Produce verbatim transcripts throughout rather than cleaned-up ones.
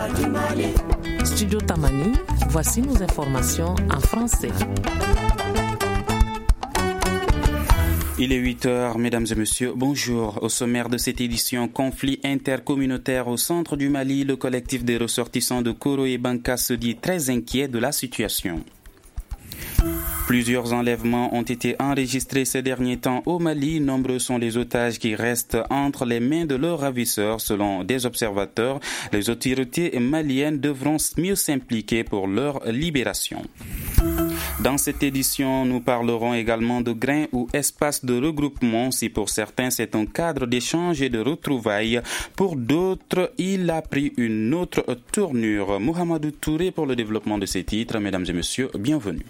Studio Tamani, voici nos informations en français. Il est huit heures, mesdames et messieurs, bonjour. Au sommaire de cette édition, conflit intercommunautaire au centre du Mali, le collectif des ressortissants de Koro et Banka se dit très inquiet de la situation. Plusieurs enlèvements ont été enregistrés ces derniers temps au Mali. Nombreux sont les otages qui restent entre les mains de leurs ravisseurs. Selon des observateurs, les autorités maliennes devront mieux s'impliquer pour leur libération. Dans cette édition, nous parlerons également de grains ou espaces de regroupement. Si pour certains c'est un cadre d'échange et de retrouvailles, pour d'autres, il a pris une autre tournure. Mohamedou Touré pour le développement de ces titres. Mesdames et messieurs, bienvenue.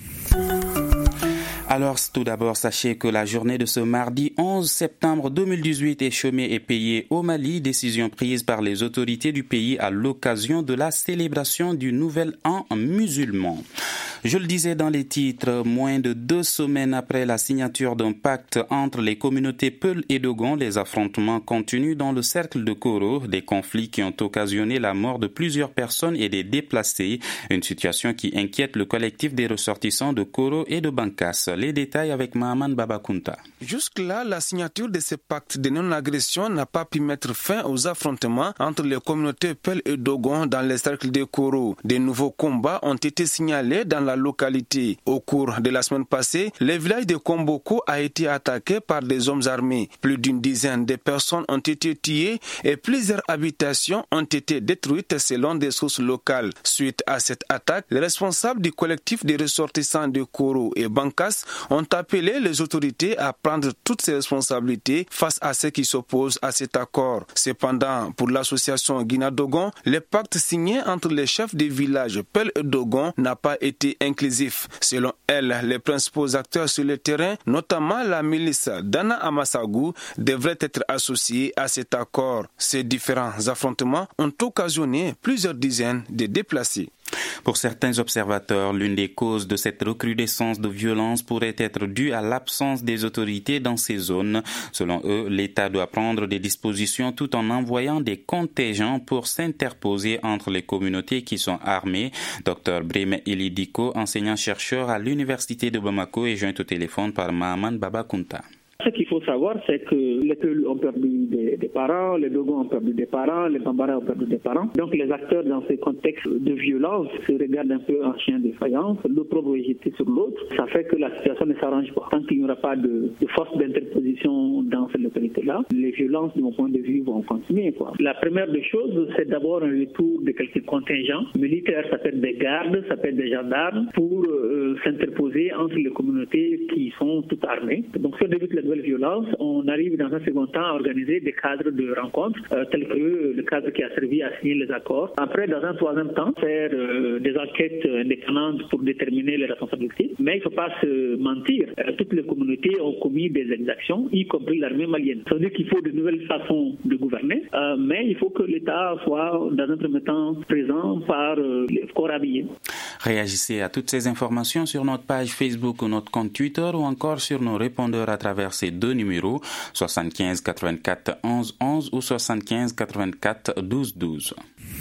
Alors, tout d'abord, sachez que la journée de ce mardi onze septembre deux mille dix-huit est chômée et payée au Mali, décision prise par les autorités du pays à l'occasion de la célébration du Nouvel An musulman. Je le disais dans les titres, moins de deux semaines après la signature d'un pacte entre les communautés Peul et Dogon, les affrontements continuent dans le cercle de Koro, des conflits qui ont occasionné la mort de plusieurs personnes et des déplacés, une situation qui inquiète le collectif des ressortissants de Koro et de Bankas. Les détails avec Mahaman Babakunta. Jusque-là, la signature de ce pacte de non-agression n'a pas pu mettre fin aux affrontements entre les communautés Peul et Dogon dans les cercles de Koro. De nouveaux combats ont été signalés dans la localité. Au cours de la semaine passée, le village de Komboko a été attaqué par des hommes armés. Plus d'une dizaine de personnes ont été tuées et plusieurs habitations ont été détruites selon des sources locales. Suite à cette attaque, les responsables du collectif des ressortissants de Koro et Bankas ont appelé les autorités à prendre toutes ces responsabilités face à ceux qui s'opposent à cet accord. Cependant, pour l'association Guina-Dogon, le pacte signé entre les chefs des villages Peul et Dogon n'a pas été inclusif. Selon elle, les principaux acteurs sur le terrain, notamment la milice d'Anna Amasagou, devraient être associés à cet accord. Ces différents affrontements ont occasionné plusieurs dizaines de déplacés. Pour certains observateurs, l'une des causes de cette recrudescence de violence pourrait être due à l'absence des autorités dans ces zones. Selon eux, l'État doit prendre des dispositions tout en envoyant des contingents pour s'interposer entre les communautés qui sont armées. Docteur Breme Elidiko, enseignant-chercheur à l'Université de Bamako, est joint au téléphone par Mahaman Babakunta. Ce qu'il faut savoir, c'est que les Peuls ont perdu des, des parents, les Dogons ont perdu des parents, les Bambara ont perdu des parents. Donc les acteurs dans ce contexte de violence se regardent un peu en chien de faïence, l'opprobre est jeté sur l'autre. Ça fait que la situation ne s'arrange pas. Tant qu'il n'y aura pas de, de force d'interposition dans cette localité-là, les violences, de mon point de vue, vont continuer, quoi. La première des choses, c'est d'abord un retour de quelques contingents militaires, ça peut être des gardes, ça peut être des gendarmes, pour euh, s'interposer entre les communautés qui sont toutes armées. Donc si on débute la violence, on arrive dans un second temps à organiser des cadres de rencontres, euh, tels que le cadre qui a servi à signer les accords. Après, dans un troisième temps, faire euh, des enquêtes indépendantes pour déterminer les responsabilités. Mais il ne faut pas se mentir. Euh, toutes les communautés ont commis des exactions, y compris l'armée malienne. Ça veut dire qu'il faut de nouvelles façons de gouverner, euh, mais il faut que l'État soit, dans un premier temps, présent par euh, les corps habillés. Réagissez à toutes ces informations sur notre page Facebook ou notre compte Twitter ou encore sur nos répondeurs à travers ces deux numéros soixante-quinze quatre-vingt-quatre onze onze ou soixante-quinze quatre-vingt-quatre douze douze.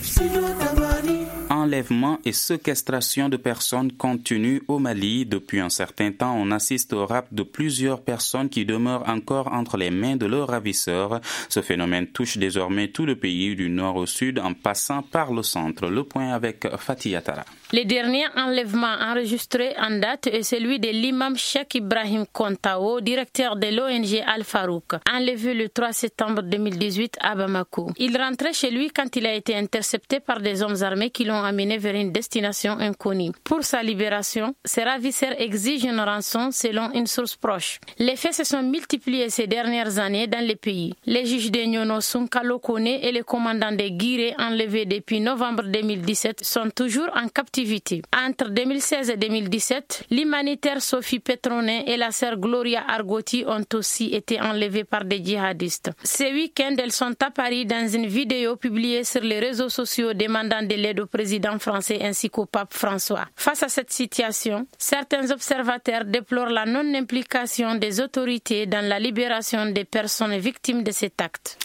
Enlèvement et séquestration de personnes continuent au Mali. Depuis un certain temps, on assiste au rapt de plusieurs personnes qui demeurent encore entre les mains de leurs ravisseurs. Ce phénomène touche désormais tout le pays, du nord au sud, en passant par le centre. Le point avec Fatih Atara. Le dernier enlèvement enregistré en date est celui de l'imam Cheikh Ibrahim Kontao, directeur de l'O N G Al-Farouk, enlevé le trois septembre deux mille dix-huit à Bamako. Il rentrait chez lui quand il a été intercepté par des hommes armés qui l'ont amené vers une destination inconnue. Pour sa libération, ses ravisseurs exigent une rançon selon une source proche. Les faits se sont multipliés ces dernières années dans le pays. Les juges de Nyono Sunkalo Kone et le commandant de Guiré, enlevés depuis novembre deux mille dix-sept, sont toujours en captivité. Entre deux mille seize et deux mille dix-sept, l'humanitaire Sophie Petronet et la sœur Gloria Argoti ont aussi été enlevées par des djihadistes. Ce week-end, elles sont apparues dans une vidéo publiée sur les réseaux sociaux demandant de l'aide au président français ainsi qu'au pape François. Face à cette situation, certains observateurs déplorent la non-implication des autorités dans la libération des personnes victimes de cet acte.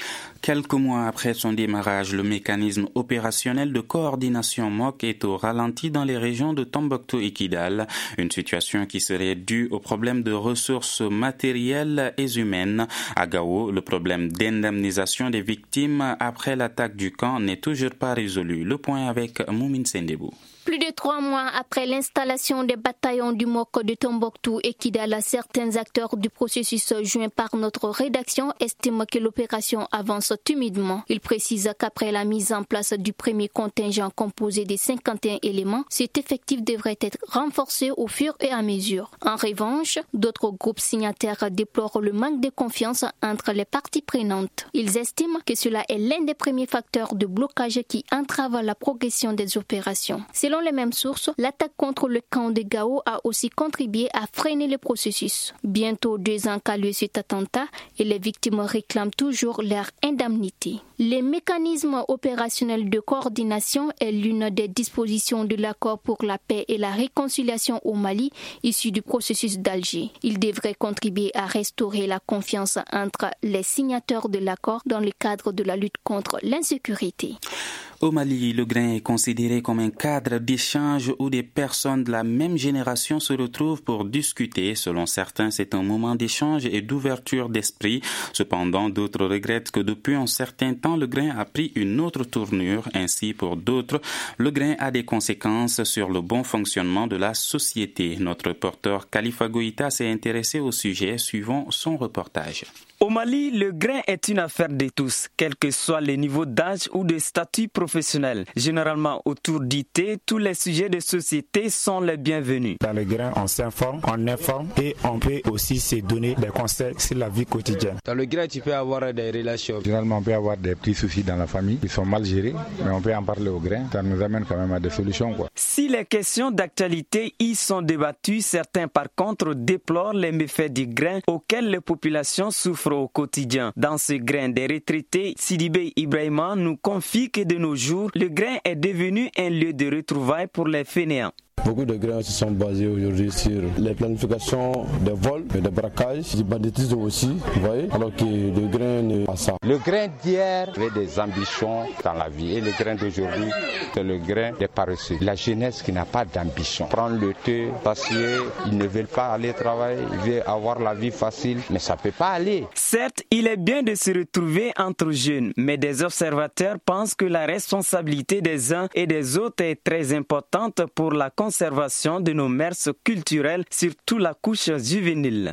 Quelques mois après son démarrage, le mécanisme opérationnel de coordination M O C est au ralenti dans les régions de Tombouctou et Kidal, une situation qui serait due au problème de ressources matérielles et humaines. À Gao, le problème d'indemnisation des victimes après l'attaque du camp n'est toujours pas résolu. Le point avec Moumine Sendebou. Plus de trois mois après l'installation des bataillons du M O C de Tombouctou et Kidal, certains acteurs du processus joints par notre rédaction estiment que l'opération avance timidement. Ils précisent qu'après la mise en place du premier contingent composé de cinquante et un éléments, cet effectif devrait être renforcé au fur et à mesure. En revanche, d'autres groupes signataires déplorent le manque de confiance entre les parties prenantes. Ils estiment que cela est l'un des premiers facteurs de blocage qui entrave la progression des opérations. Selon les mêmes sources, l'attaque contre le camp de Gao a aussi contribué à freiner le processus. Bientôt deux ans qu'a lieu cet attentat et les victimes réclament toujours leur indemnité. Le mécanisme opérationnel de coordination est l'une des dispositions de l'accord pour la paix et la réconciliation au Mali, issu du processus d'Alger. Il devrait contribuer à restaurer la confiance entre les signataires de l'accord dans le cadre de la lutte contre l'insécurité. Au Mali, le grain est considéré comme un cadre d'échange où des personnes de la même génération se retrouvent pour discuter. Selon certains, c'est un moment d'échange et d'ouverture d'esprit. Cependant, d'autres regrettent que depuis un certain temps, le grain a pris une autre tournure. Ainsi, pour d'autres, le grain a des conséquences sur le bon fonctionnement de la société. Notre reporter Khalifa Goïta s'est intéressé au sujet. Suivons son reportage. Au Mali, le grain est une affaire de tous, quel que soit le niveau d'âge ou de statut professionnel. Généralement, autour d'I T, tous les sujets de société sont les bienvenus. Dans le grain, on s'informe, on informe et on peut aussi se donner des conseils sur la vie quotidienne. Dans le grain, tu peux avoir des relations. Généralement, on peut avoir des petits soucis dans la famille qui sont mal gérés, mais on peut en parler au grain. Ça nous amène quand même à des solutions, quoi. Si les questions d'actualité y sont débattues, certains par contre déplorent les méfaits du grain auxquels les populations souffrent au quotidien. Dans ce grain des retraités, Sidibé Ibrahima nous confie que de nos jours, le grain est devenu un lieu de retrouvailles pour les fainéants. Beaucoup de grains se sont basés aujourd'hui sur les planifications des vols, des braquages, du banditisme aussi, vous voyez, alors que le grain n'est pas ça. Le grain d'hier avait des ambitions dans la vie et le grain d'aujourd'hui, c'est le grain des paresseux. La jeunesse qui n'a pas d'ambition. Prendre le thé, s'assied, ils ne veulent pas aller travailler, ils veulent avoir la vie facile, mais ça ne peut pas aller. Certes, il est bien de se retrouver entre jeunes, mais des observateurs pensent que la responsabilité des uns et des autres est très importante pour la conservation de nos mœurs culturelles, surtout la couche juvénile.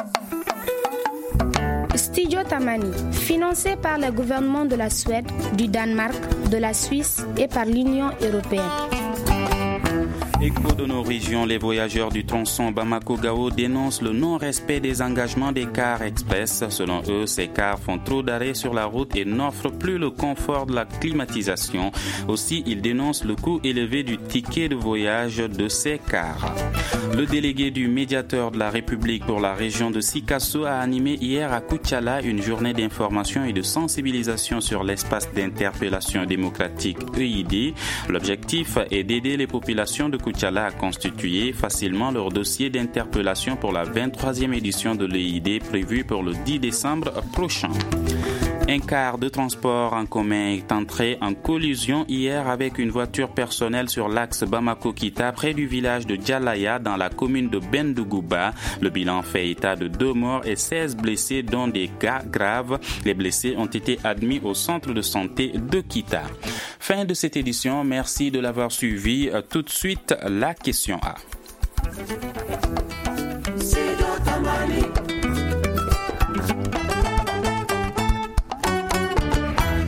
Studio Tamani, financé par le gouvernement de la Suède, du Danemark, de la Suisse et par l'Union européenne. Écho de nos régions, les voyageurs du tronçon Bamako-Gao dénoncent le non-respect des engagements des cars express. Selon eux, ces cars font trop d'arrêts sur la route et n'offrent plus le confort de la climatisation. Aussi, ils dénoncent le coût élevé du ticket de voyage de ces cars. Le délégué du médiateur de la République pour la région de Sikasso a animé hier à Koutiala une journée d'information et de sensibilisation sur l'espace d'interpellation démocratique E I D. L'objectif est d'aider les populations de Koutiala à constituer facilement leur dossier d'interpellation pour la vingt-troisième édition de l'E I D prévue pour le dix décembre prochain. Un car de transport en commun est entré en collision hier avec une voiture personnelle sur l'axe Bamako-Kita près du village de Djalaya dans la commune de Bendougouba. Le bilan fait état de deux morts et seize blessés dont des cas graves. Les blessés ont été admis au centre de santé de Kita. Fin de cette édition, merci de l'avoir suivi. Tout de suite, la question A.